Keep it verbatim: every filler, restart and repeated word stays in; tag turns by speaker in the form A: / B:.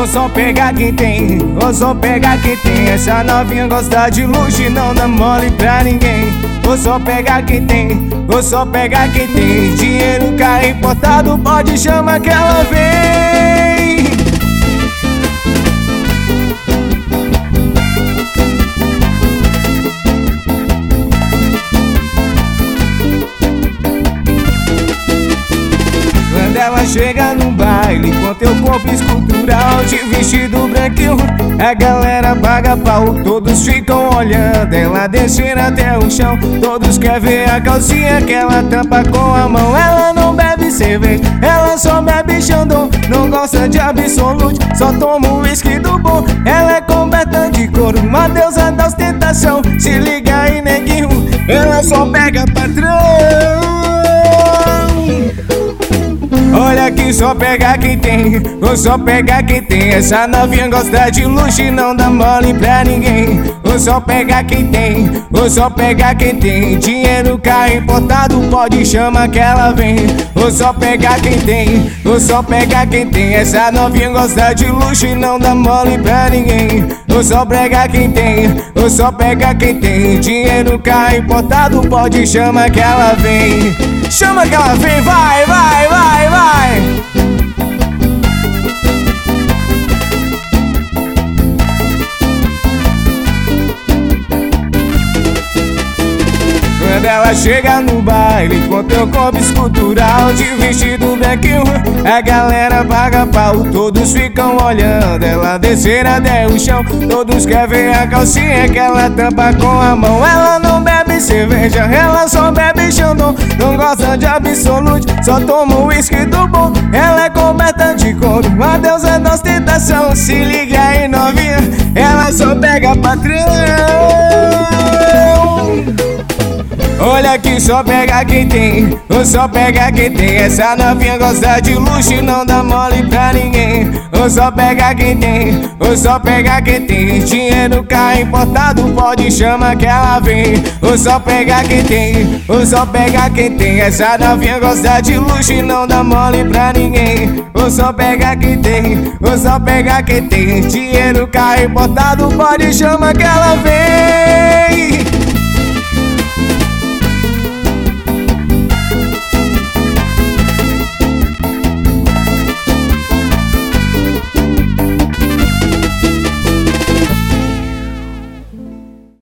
A: só pegar quem tem, vou só pegar quem tem. Essa novinha gosta de luxo e não dá mole pra ninguém. Vou só pegar quem tem, vou só pegar quem tem. Dinheiro carro importado, pode chamar que ela vem. Quando ela chega no baile com teu corpo escultural, de vestido branquinho, a galera paga pau. Todos ficam olhando ela descer até o chão. Todos querem ver a calcinha que ela tampa com a mão. Ela não bebe cerveja, ela só bebe Xandão. Não gosta de absolute, só toma o uísque do bom. Ela é coberta de couro, uma deusa da ostentação. Se liga aí, neguinho, ela só pega patrão. Olha aqui, só pegar quem tem, vou só pegar quem tem. Essa novinha gosta de luxo e não dá mole pra ninguém. Vou só pegar quem tem, vou só pegar quem tem. Dinheiro carro importado, pode chamar que ela vem. Vou só pegar quem tem, vou só pegar quem tem. Essa novinha gosta de luxo e não dá mole pra ninguém. Vou só pegar quem tem, vou só pegar quem tem. Dinheiro carro importado, pode chamar que ela vem. Chama que ela vem, vai, vai, vai, vai. Quando ela chega no baile com teu corpo escultural, de vestido branquinho, a galera paga pau. Todos ficam olhando ela descer até o chão. Todos querem ver a calcinha que ela tampa com a mão. Ela não bebe cerveja, ela só bebe Xandão. Não gosta de absolute, só toma o uísque do bom. Ela é coberta de couro, uma deusa da ostentação. Se liga aí, novinha, ela só pega patrão. Olha aqui, só pega quem tem, vou só pegar quem tem. Essa novinha gosta de luxo e não dá mole pra ninguém. Vou só pegar quem tem, vou só pegar quem tem. Dinheiro carro importado, pode chamar que ela vem. Vou só pegar quem tem, vou só pegar quem tem. Essa novinha gosta de luxo e não dá mole pra ninguém. Vou só pegar quem tem, vou só pegar quem tem. Dinheiro carro importado, pode chamar que ela vem.